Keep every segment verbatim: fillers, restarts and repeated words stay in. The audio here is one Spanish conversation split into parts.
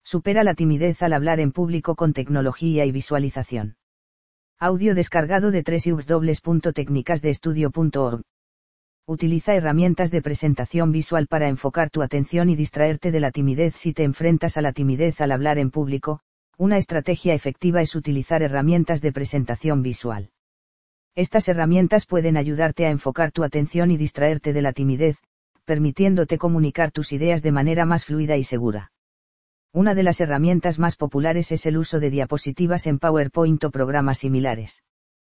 Supera la timidez al hablar en público con tecnología y visualización. Audio descargado de doble u doble u doble u punto técnicas de estudio punto org. Utiliza herramientas de presentación visual para enfocar tu atención y distraerte de la timidez si te enfrentas a la timidez al hablar en público. Una estrategia efectiva es utilizar herramientas de presentación visual. Estas herramientas pueden ayudarte a enfocar tu atención y distraerte de la timidez, permitiéndote comunicar tus ideas de manera más fluida y segura. Una de las herramientas más populares es el uso de diapositivas en PowerPoint o programas similares.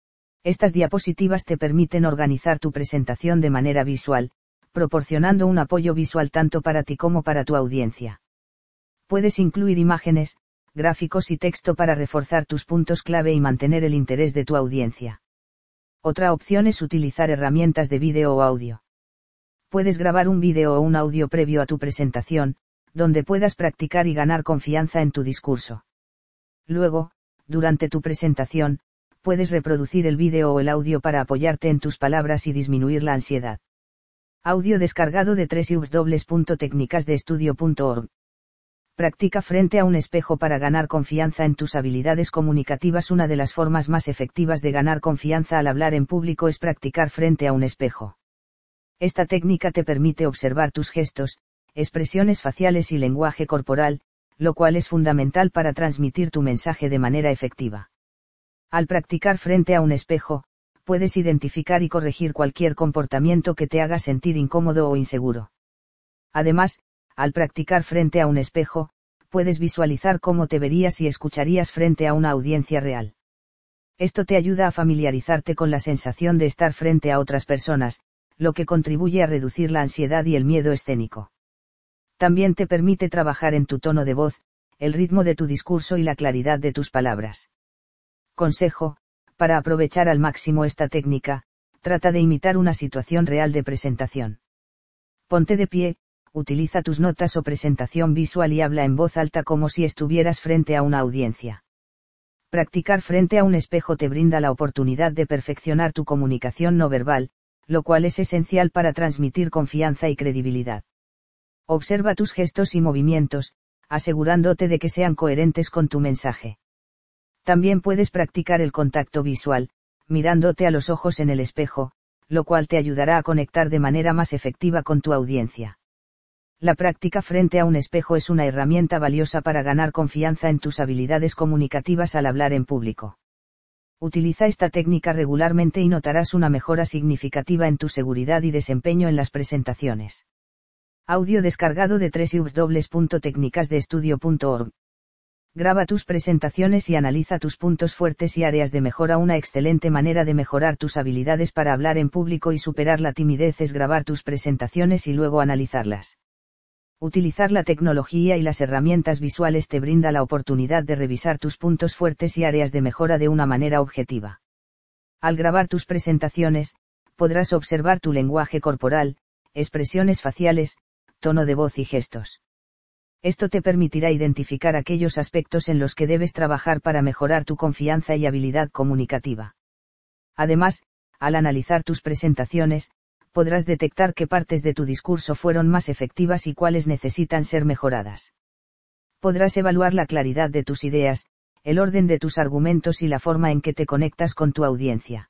Estas diapositivas te permiten organizar tu presentación de manera visual, proporcionando un apoyo visual tanto para ti como para tu audiencia. Puedes incluir imágenes, gráficos y texto para reforzar tus puntos clave y mantener el interés de tu audiencia. Otra opción es utilizar herramientas de vídeo o audio. Puedes grabar un vídeo o un audio previo a tu presentación, donde puedas practicar y ganar confianza en tu discurso. Luego, durante tu presentación, puedes reproducir el vídeo o el audio para apoyarte en tus palabras y disminuir la ansiedad. Audio descargado de doble u doble u doble u punto técnicas de estudio punto org. Practica frente a un espejo para ganar confianza en tus habilidades comunicativas. Una de las formas más efectivas de ganar confianza al hablar en público es practicar frente a un espejo. Esta técnica te permite observar tus gestos, expresiones faciales y lenguaje corporal, lo cual es fundamental para transmitir tu mensaje de manera efectiva. Al practicar frente a un espejo, puedes identificar y corregir cualquier comportamiento que te haga sentir incómodo o inseguro. Además, al practicar frente a un espejo, puedes visualizar cómo te verías y escucharías frente a una audiencia real. Esto te ayuda a familiarizarte con la sensación de estar frente a otras personas, lo que contribuye a reducir la ansiedad y el miedo escénico. También te permite trabajar en tu tono de voz, el ritmo de tu discurso y la claridad de tus palabras. Consejo: para aprovechar al máximo esta técnica, trata de imitar una situación real de presentación. Ponte de pie, utiliza tus notas o presentación visual y habla en voz alta como si estuvieras frente a una audiencia. Practicar frente a un espejo te brinda la oportunidad de perfeccionar tu comunicación no verbal, lo cual es esencial para transmitir confianza y credibilidad. Observa tus gestos y movimientos, asegurándote de que sean coherentes con tu mensaje. También puedes practicar el contacto visual, mirándote a los ojos en el espejo, lo cual te ayudará a conectar de manera más efectiva con tu audiencia. La práctica frente a un espejo es una herramienta valiosa para ganar confianza en tus habilidades comunicativas al hablar en público. Utiliza esta técnica regularmente y notarás una mejora significativa en tu seguridad y desempeño en las presentaciones. Audio descargado de doble u doble u doble u punto técnicas de estudio punto org. Graba tus presentaciones y analiza tus puntos fuertes y áreas de mejora. Una excelente manera de mejorar tus habilidades para hablar en público y superar la timidez es grabar tus presentaciones y luego analizarlas. Utilizar la tecnología y las herramientas visuales te brinda la oportunidad de revisar tus puntos fuertes y áreas de mejora de una manera objetiva. Al grabar tus presentaciones, podrás observar tu lenguaje corporal, expresiones faciales, tono de voz y gestos. Esto te permitirá identificar aquellos aspectos en los que debes trabajar para mejorar tu confianza y habilidad comunicativa. Además, al analizar tus presentaciones, podrás detectar qué partes de tu discurso fueron más efectivas y cuáles necesitan ser mejoradas. Podrás evaluar la claridad de tus ideas, el orden de tus argumentos y la forma en que te conectas con tu audiencia.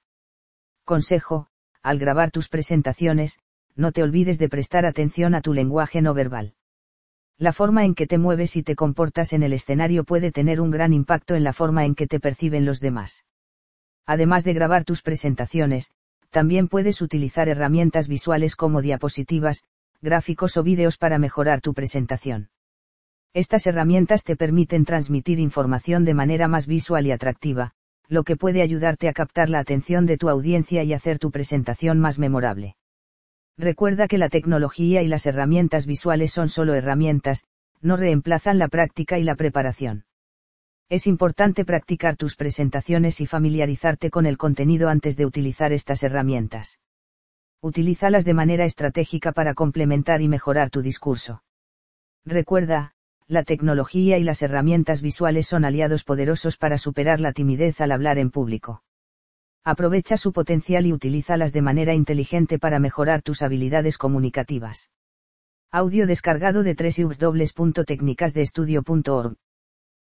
Consejo: al grabar tus presentaciones, no te olvides de prestar atención a tu lenguaje no verbal. La forma en que te mueves y te comportas en el escenario puede tener un gran impacto en la forma en que te perciben los demás. Además de grabar tus presentaciones, también puedes utilizar herramientas visuales como diapositivas, gráficos o vídeos para mejorar tu presentación. Estas herramientas te permiten transmitir información de manera más visual y atractiva, lo que puede ayudarte a captar la atención de tu audiencia y hacer tu presentación más memorable. Recuerda que la tecnología y las herramientas visuales son solo herramientas, no reemplazan la práctica y la preparación. Es importante practicar tus presentaciones y familiarizarte con el contenido antes de utilizar estas herramientas. Utilízalas de manera estratégica para complementar y mejorar tu discurso. Recuerda, la tecnología y las herramientas visuales son aliados poderosos para superar la timidez al hablar en público. Aprovecha su potencial y utilízalas de manera inteligente para mejorar tus habilidades comunicativas. Audio descargado de doble u doble u doble u punto técnicas de estudio punto org.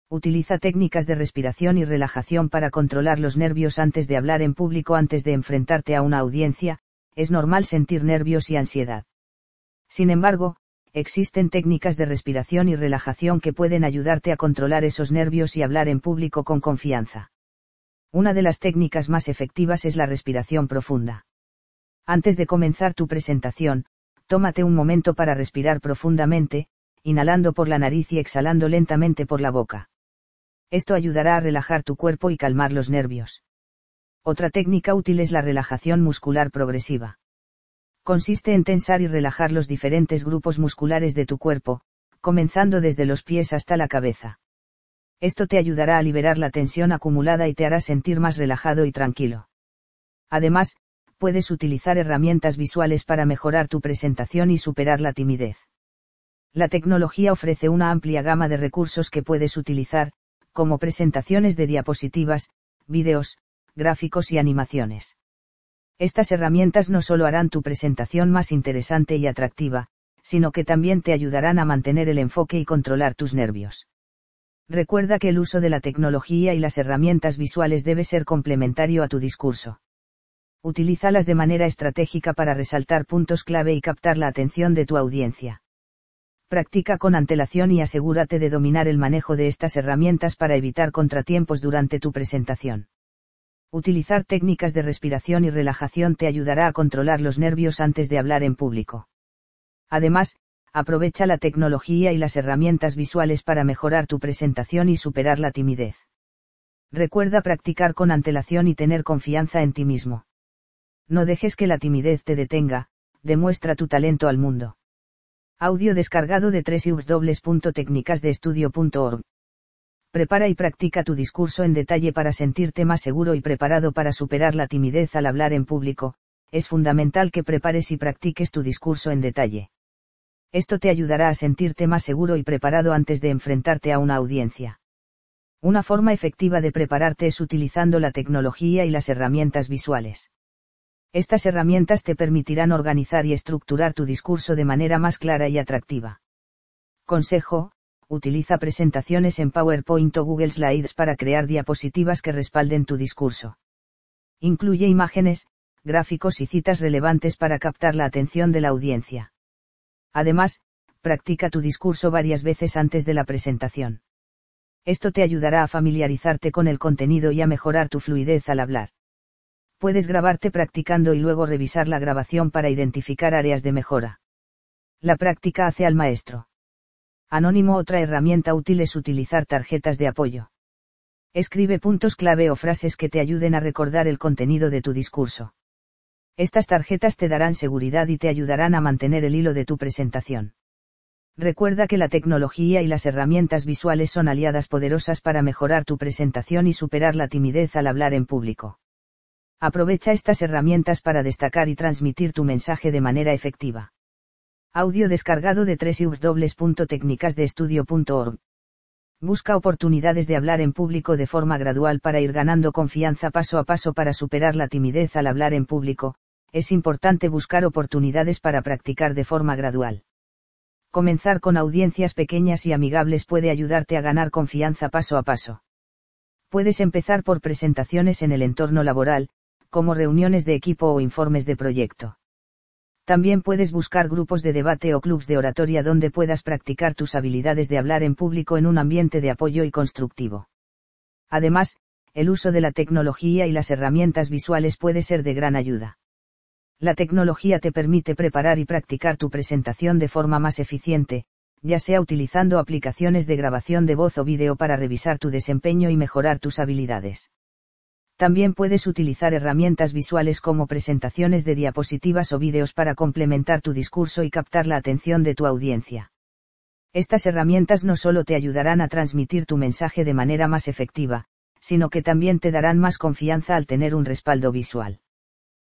Utiliza técnicas de respiración y relajación para controlar los nervios antes de hablar en público. Antes de enfrentarte a una audiencia, es normal sentir nervios y ansiedad. Sin embargo, existen técnicas de respiración y relajación que pueden ayudarte a controlar esos nervios y hablar en público con confianza. Una de las técnicas más efectivas es la respiración profunda. Antes de comenzar tu presentación, tómate un momento para respirar profundamente, inhalando por la nariz y exhalando lentamente por la boca. Esto ayudará a relajar tu cuerpo y calmar los nervios. Otra técnica útil es la relajación muscular progresiva. Consiste en tensar y relajar los diferentes grupos musculares de tu cuerpo, comenzando desde los pies hasta la cabeza. Esto te ayudará a liberar la tensión acumulada y te hará sentir más relajado y tranquilo. Además, puedes utilizar herramientas visuales para mejorar tu presentación y superar la timidez. La tecnología ofrece una amplia gama de recursos que puedes utilizar, como presentaciones de diapositivas, vídeos, gráficos y animaciones. Estas herramientas no solo harán tu presentación más interesante y atractiva, sino que también te ayudarán a mantener el enfoque y controlar tus nervios. Recuerda que el uso de la tecnología y las herramientas visuales debe ser complementario a tu discurso. Utilízalas de manera estratégica para resaltar puntos clave y captar la atención de tu audiencia. Practica con antelación y asegúrate de dominar el manejo de estas herramientas para evitar contratiempos durante tu presentación. Utilizar técnicas de respiración y relajación te ayudará a controlar los nervios antes de hablar en público. Además, aprovecha la tecnología y las herramientas visuales para mejorar tu presentación y superar la timidez. Recuerda practicar con antelación y tener confianza en ti mismo. No dejes que la timidez te detenga, demuestra tu talento al mundo. Audio descargado de doble u doble u doble u punto técnicas de estudio punto org. Prepara y practica tu discurso en detalle para sentirte más seguro y preparado para superar la timidez al hablar en público. Es fundamental que prepares y practiques tu discurso en detalle. Esto te ayudará a sentirte más seguro y preparado antes de enfrentarte a una audiencia. Una forma efectiva de prepararte es utilizando la tecnología y las herramientas visuales. Estas herramientas te permitirán organizar y estructurar tu discurso de manera más clara y atractiva. Consejo: utiliza presentaciones en PowerPoint o Google Slides para crear diapositivas que respalden tu discurso. Incluye imágenes, gráficos y citas relevantes para captar la atención de la audiencia. Además, practica tu discurso varias veces antes de la presentación. Esto te ayudará a familiarizarte con el contenido y a mejorar tu fluidez al hablar. Puedes grabarte practicando y luego revisar la grabación para identificar áreas de mejora. La práctica hace al maestro. Anónimo. Otra herramienta útil es utilizar tarjetas de apoyo. Escribe puntos clave o frases que te ayuden a recordar el contenido de tu discurso. Estas tarjetas te darán seguridad y te ayudarán a mantener el hilo de tu presentación. Recuerda que la tecnología y las herramientas visuales son aliadas poderosas para mejorar tu presentación y superar la timidez al hablar en público. Aprovecha estas herramientas para destacar y transmitir tu mensaje de manera efectiva. Audio descargado de doble u doble u doble u punto técnicas de estudio punto org. Busca oportunidades de hablar en público de forma gradual para ir ganando confianza paso a paso para superar la timidez al hablar en público. Es importante buscar oportunidades para practicar de forma gradual. Comenzar con audiencias pequeñas y amigables puede ayudarte a ganar confianza paso a paso. Puedes empezar por presentaciones en el entorno laboral, como reuniones de equipo o informes de proyecto. También puedes buscar grupos de debate o clubs de oratoria donde puedas practicar tus habilidades de hablar en público en un ambiente de apoyo y constructivo. Además, el uso de la tecnología y las herramientas visuales puede ser de gran ayuda. La tecnología te permite preparar y practicar tu presentación de forma más eficiente, ya sea utilizando aplicaciones de grabación de voz o vídeo para revisar tu desempeño y mejorar tus habilidades. También puedes utilizar herramientas visuales como presentaciones de diapositivas o vídeos para complementar tu discurso y captar la atención de tu audiencia. Estas herramientas no solo te ayudarán a transmitir tu mensaje de manera más efectiva, sino que también te darán más confianza al tener un respaldo visual.